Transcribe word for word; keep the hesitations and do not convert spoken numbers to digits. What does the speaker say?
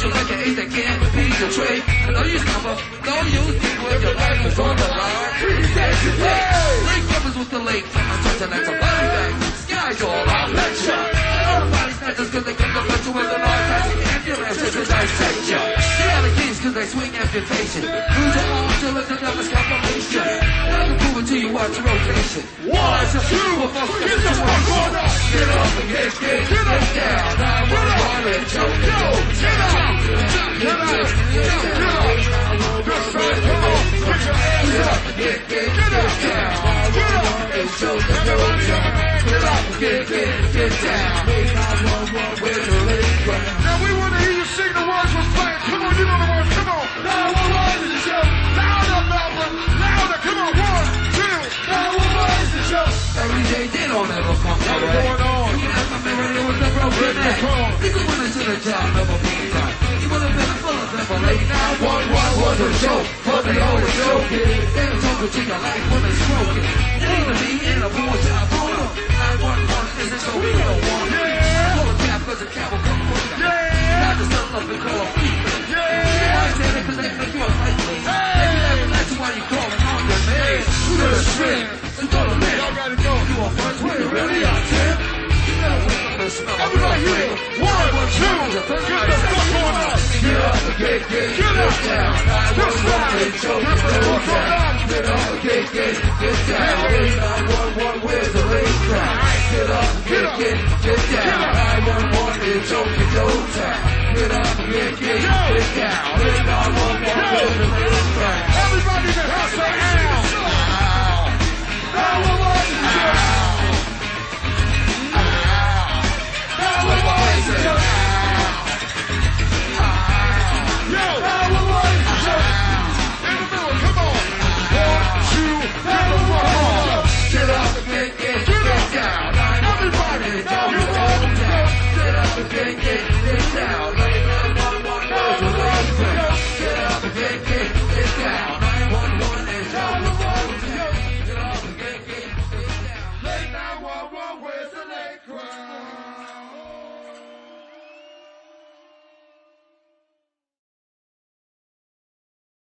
hustle like an ace that can't be your trade. I know you suffer, know you see when your life is on the line. Treat that today. Lake covers with the lake, I'm touching like a body bag. Sky's all I'll let ya. All the body snatchers cause they come to let you with an arm. Ambulance just to dissect ya. They are the keys cause they swing amputation. Lose your arm till it's another compilation. Now you prove it till you watch rotation. One, two, get the fuck on up. Get up and get, get, get, get down. nine one one and choke it. Get up, get up, get up, get up. That's right, come on, get your hands up. Get, get, get down. Get up, and choke it. get up. Get, get, get down. nine one one, where's the lady? Now we want to hear you sing the words we're playing. Come on, you know the words, come on. nine one one is the show. Louder, Melvin, louder, come on. One, two. nine one one is the show. Every day they don't ever come What's going on? You can ask my man right here with the broken neck. Nigga went into the job, never be done. He would have been a full of them, but late nine one one was a joke. But they always joke it. They don't talk to your life when they stroke it. It ain't me in a boy job, hold up. nine one one isn't so we don't want it. Pull a cap cause the cap will come for you. Not just something up and call a freak. I said it cause they make you a fight me. Maybe that's why you call it on your name. You to the shrimp, you go to live. Y'all gotta go. You are first way, really are Tim. You gotta wake up and smell. Everybody here. One, two, get the fuck on up. Get up and get, get, Get up. down. This time, get the fuck on up. Get up and get, get, get down. nine one one, where's the late crowd? Get up and get, get, get down. nine one one, it's Joker Joe Town. Get up and get, get, get down. nine one one, where's the late crowd? Everybody in the house.